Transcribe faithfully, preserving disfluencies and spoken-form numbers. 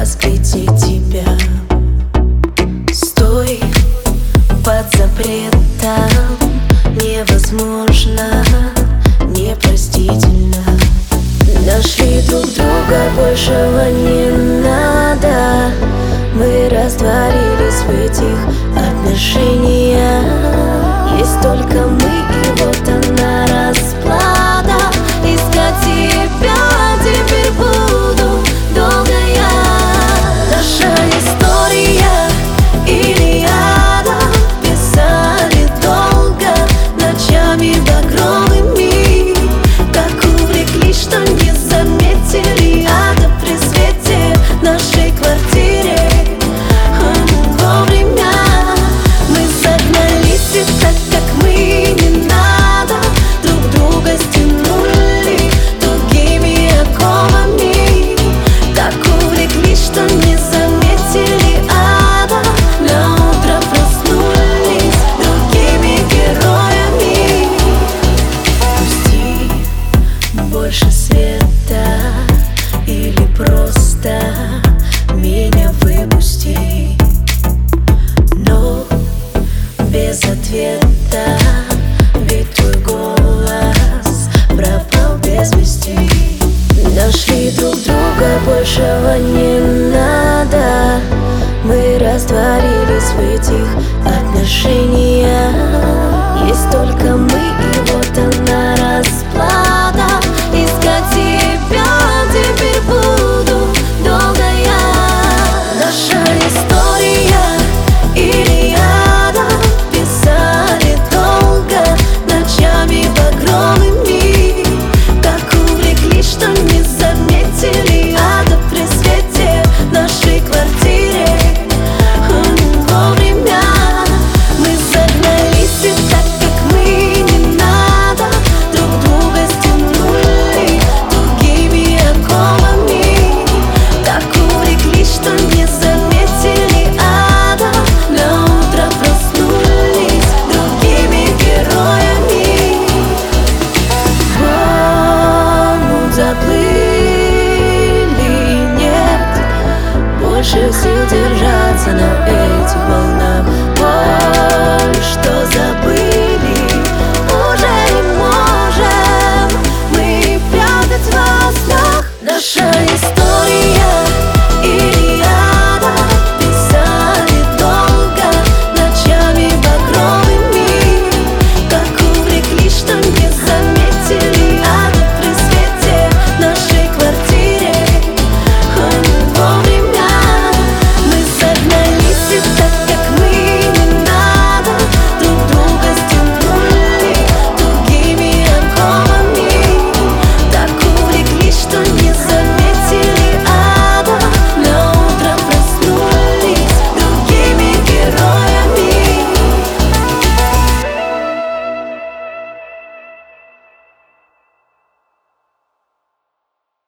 раскрытие тебя. Стой под запретом, невозможно, непростительно. Нашли друг друга, большего не надо. Мы растворились в этих отношениях. Есть только мы, и вот она расплата. Искать тебя теперь буду долго я. Наша история Илиада писали долго, ночами багровыми. Так увлеклись, что не заметили ада при свете нашей квартире. Вовремя мы загнались, и так как мы не надо, друг друга стянули тугими оковами. Так увлеклись, что не заметили ада. На утро проснулись другими героями. Пусти больше света или просто меня выпусти, но без ответа, ведь твой голос пропал без вести. Нашли друг друга, большего не надо. Мы растворились в этих отношениях. Есть только мы, и вот она расплата. Искать тебя теперь буду долго я. Наша история Илиада писали долго, ночами багровыми. Так увлеклись, что не заметили ада при свете нашей квартире. Вовремя мы загнались, и так как мы не надо, друг друга стянули тугими оковами. Так увлеклись, что не заметили ада. На утро проснулись другими героями. Омут заплыли, нет больше сил держаться на этих волнах.